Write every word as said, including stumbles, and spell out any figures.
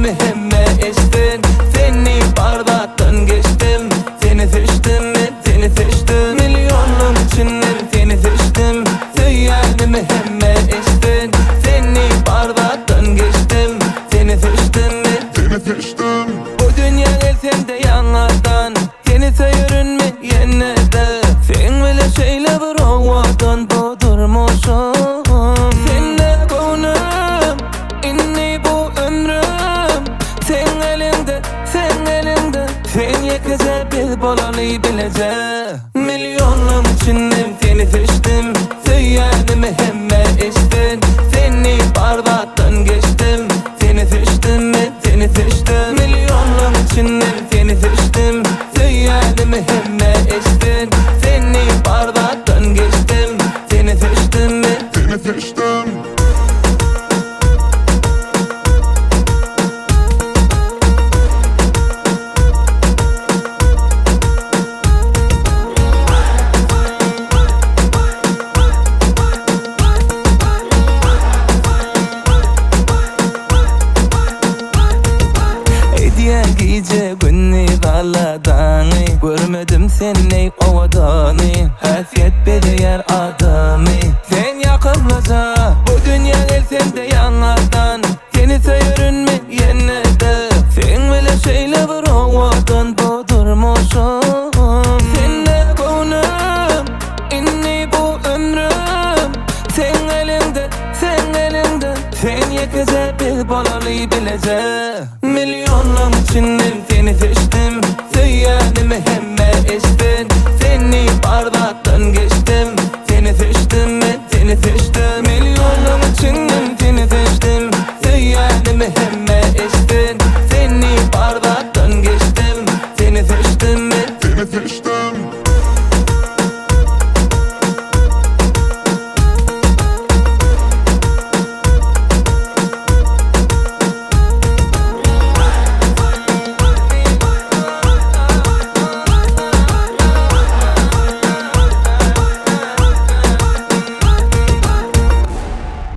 Hayalimi hemme estin. Seni bardaktan geçtim. Seni seçtim mi? Seni seçtim. Milyonun içinden seni seçtim. Hayalimi hemme estin. Seni bardaktan geçtim. Seni seçtim mi? Seni seçtim. Bu dünya gelsem de yanlardan. Seni sayırın mı yeniden? Sen bile şeyle bir ovadan budurmuşum. Senle konum, inni bu ömrüm. Sen elinde, sen elinde. Sen yekece bir bolalı bilece. Milyonun içinden seni seçtim. Hayalimi hemme estin. Seni bardaktan geçtim. Seni seçtim mi? Seni seçtim. Milyonun içinden seni seçtim. Hayalimi hemme estin. Seni bardaktan geçtim. Seni seçtim mi? Seni seçtim. Gece günni daladanı görmedim seni ovadanı. Hasiyet bediyer adamı. Sen yakınlaca bu dünya gelsem de yanlardan. Seni sayırın mı yeniden? Sen bile şeyle bir ovadan budurmuşum. Senle konum, inni bu ömrüm. Sen elinde, sen elinde. Sen yekece bir bolalı bilece. Milyonun içinden seni seçtim. Hayalimi hem